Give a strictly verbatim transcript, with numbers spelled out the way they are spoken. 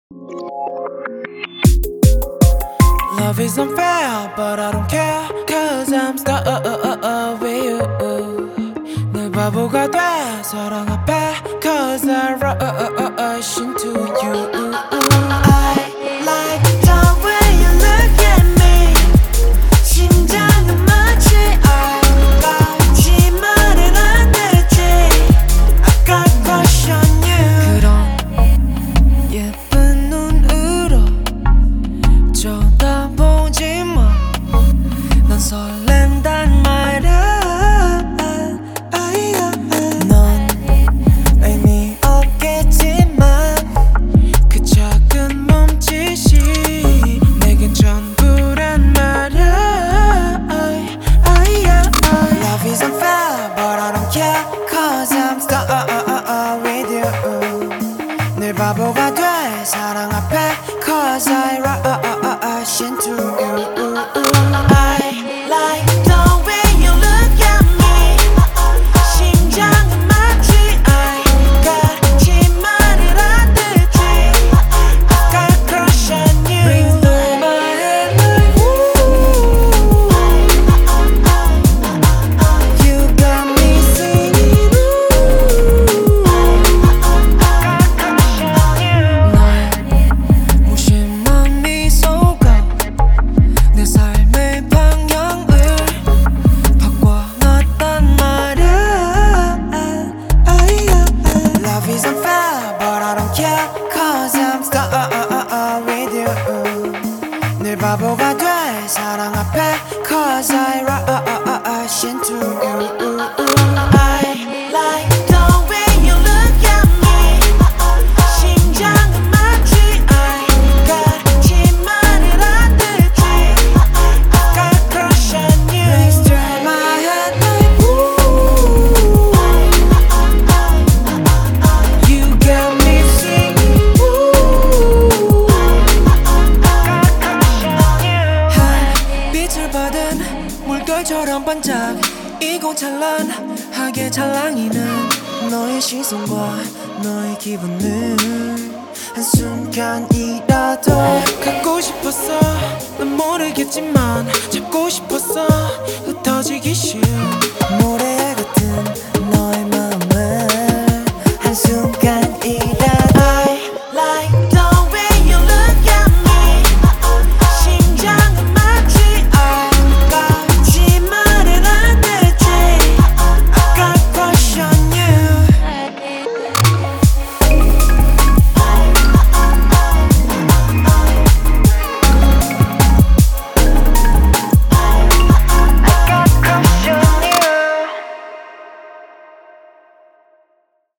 Love is unfair, but I don't care. Cause I'm stuck with you. 내 바보가 돼 사랑 앞에. Cause I rush into you. I like the way you look at me. 심장은 마치 알까지만은 안 되지. I got crush on you. 그런 예쁜 눈으로 쳐다보지 마. 난 설렌단 말야. 넌 의미 없겠지만 그 작은 몸짓이 내겐 전부란 말야. Love is unfair, but I don't care. Cause I'm stuck with you. 늘 바보가 돼 사랑 앞에. Cause I rush into you. I like the way you look at me. 심장은 마치 알까지만은 안 되지. I got crush on you. Rings through my head like ooh. You got me singing ooh. 날 무심한 미소가 내 삶의 방향을 바꿔놨단 말야. Love is unfair, but I don't care. Cause I'm stuck with you. 늘 바보가 돼 사랑 앞에. Cause I rush into you. I like the way you look at me. 심장은 마치 알까지만은 안 되지. I got crush on you. Rings through my head like ooh. You got me singing ooh. 빛을 받은 물결처럼 반짝이고 찬란하게 찰랑이는 너의 시선과 너의 기분을 한순간이라도 갖고 싶었어. 난 모르겠지만 잡고 싶었어. 흩어지기 쉬운 모래 같은